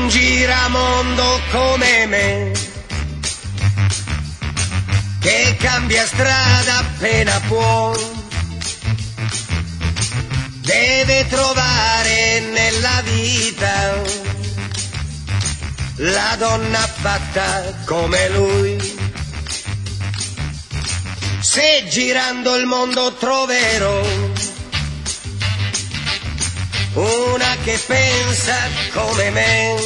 un giramondo come me, che cambia strada appena può, deve trovare nella vita la donna fatta come lui. Se girando il mondo troverò una che pensa come me,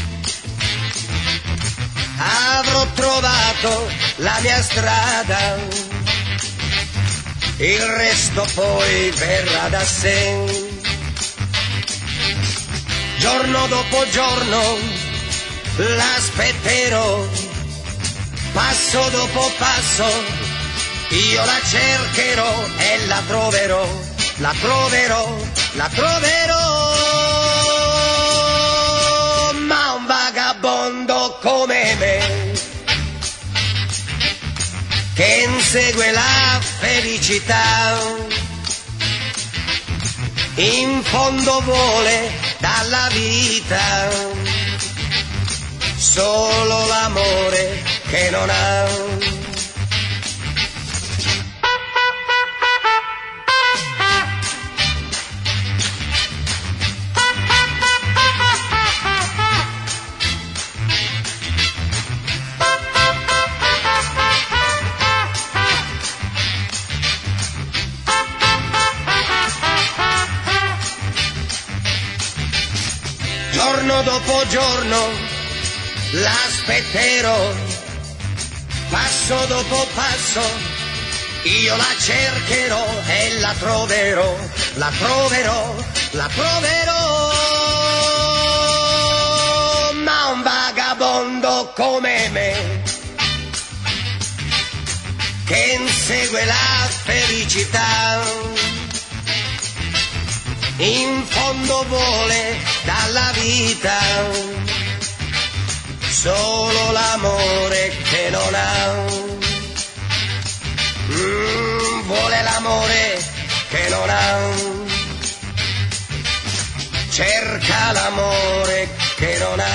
avrò trovato la mia strada, il resto poi verrà da sé. Giorno dopo giorno l'aspetterò, passo dopo passo io la cercherò e la troverò, la troverò, la troverò. Ma un vagabondo come me, che insegue la felicità, in fondo vuole dalla vita solo l'amore che non ha. Giorno dopo giorno l'aspetterò, passo dopo passo io la cercherò e la troverò, la troverò, la troverò. Ma un vagabondo come me, che insegue la felicità, in fondo vuole dalla vita solo l'amore che non ha. Vuole l'amore che non ha, cerca l'amore che non ha.